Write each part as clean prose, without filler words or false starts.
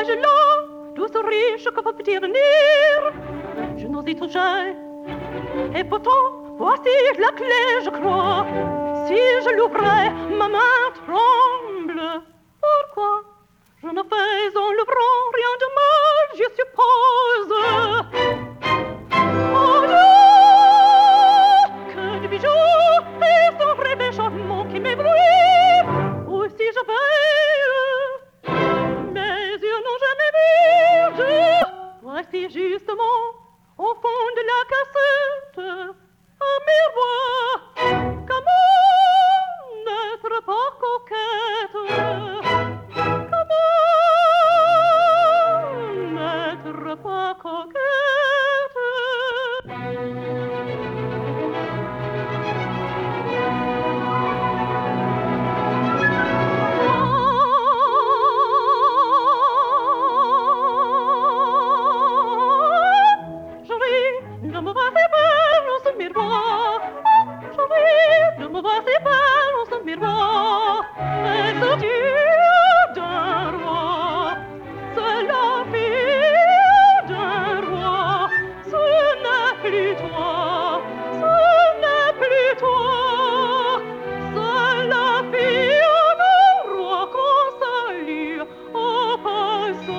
vois-je là, douce riche que peut petit venir? Je n'ose y toucher. Et pourtant, voici la clé, je crois. Si je l'ouvrais, ma main tremble. Pourquoi? Je ne fais en l'ouvrant rien de mal, je suppose. Oh Dieu, que de bijoux et son rêve charmant qui m'éblouit. Aussi je veille, mes yeux n'ont jamais vu. Voici justement, au fond de la cassette, un miroir. Comment n'être pas coquette? Comment n'être pas coquette? Je ris, je me vois si belle dans ce miroir. Je ris, je me vois si belle dans ce miroir. Est-ce Dieu d'un roi? C'est la fille d'un roi. Ce n'est plus toi, ce n'est plus toi. C'est la fille d'un roi qu'on salue au passage.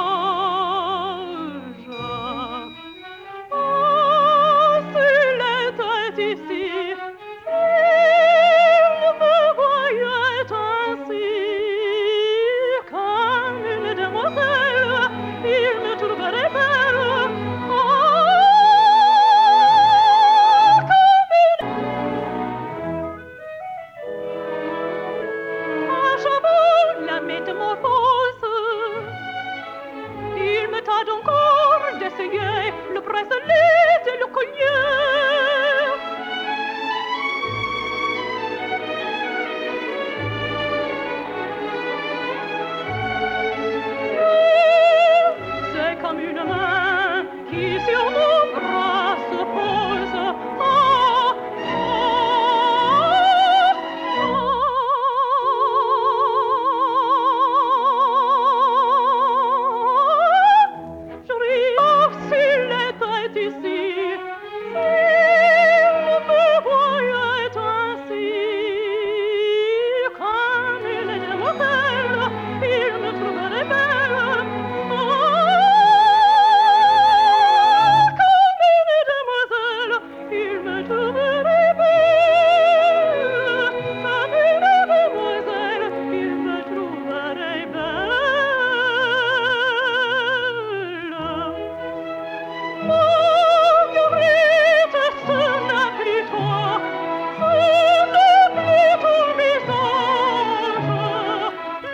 Ah, s'il était ici, il me voyait ainsi. Comme une demoiselle, il me trouverait belle. Ah, à chapeau, la métamorphose. Il me tarde encore d'essayer le bracelet.